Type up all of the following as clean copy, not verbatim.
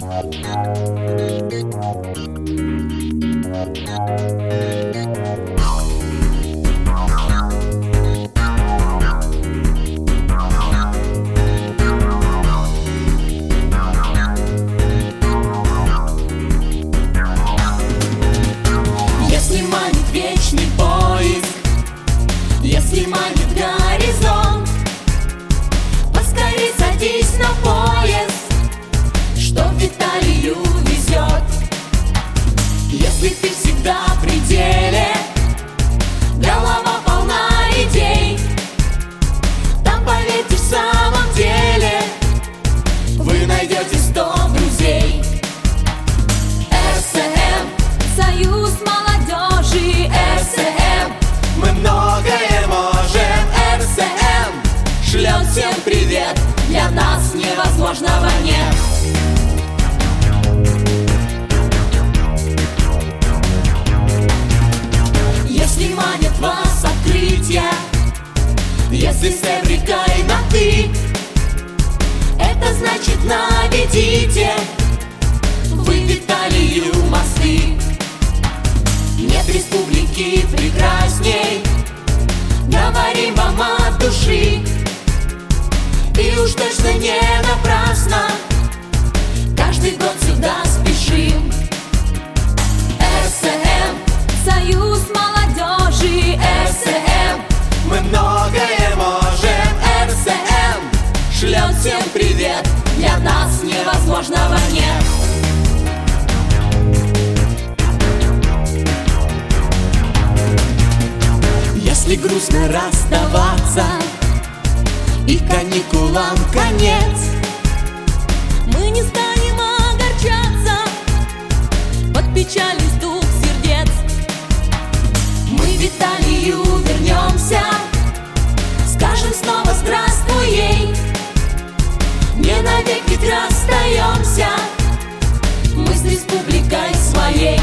Если манит вечный поиск, если манит горизонт, поскорей садись на поезд, что в Италию везет. Если ты всегда в пределе, голова полна идей, там, поверьте, в самом деле вы найдете 100 друзей. РСМ, Союз молодежи, РСМ, мы многое можем. РСМ шлет всем привет, для нас невозможного нет. Если манит вас открытия, если с Эврикой на «ты», это значит наведите вы в Италию мосты. Нет республики прекрасней, говорим вам от души, и уж точно не напрасно каждый год сюда спешим. РСМ, Союз молодежи, РСМ, мы многое можем. РСМ шлет всем привет, для нас невозможного нет. Если грустно расставаться и каникулам конец, мы не станем огорчаться под печалью стук сердец. мы в Италию вернемся, скажем снова здравствуй ей. Не навек ведь расстаемся мы с республикой своей.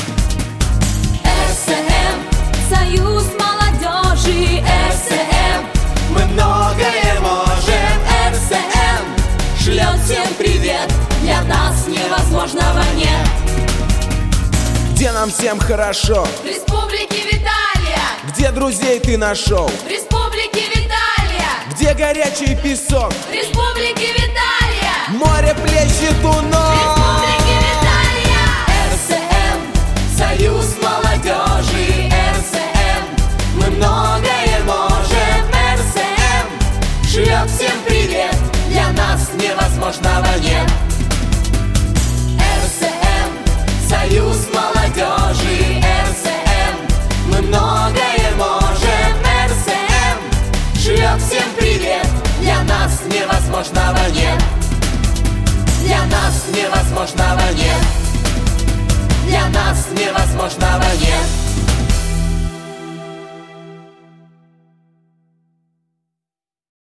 РСМ, Союз молодежи, РСМ, мы многое можем. РСМ шлет всем привет, для нас невозможного нет. Где нам всем хорошо? В республике Виталия, Где друзей ты нашел? в республике Виталия, Где горячий песок? в республике Виталия, Море плещет у в ног. республике Виталия. РСМ, Союз молодежи, РСМ, мы многое можем. РСМ шлет всем привет, для нас невозможного нет. РСМ, Союз молодежи, РСМ, мы многое можем. РСМ шлет всем привет, для нас невозможного нет. Для нас невозможного нет. Для нас невозможного нет.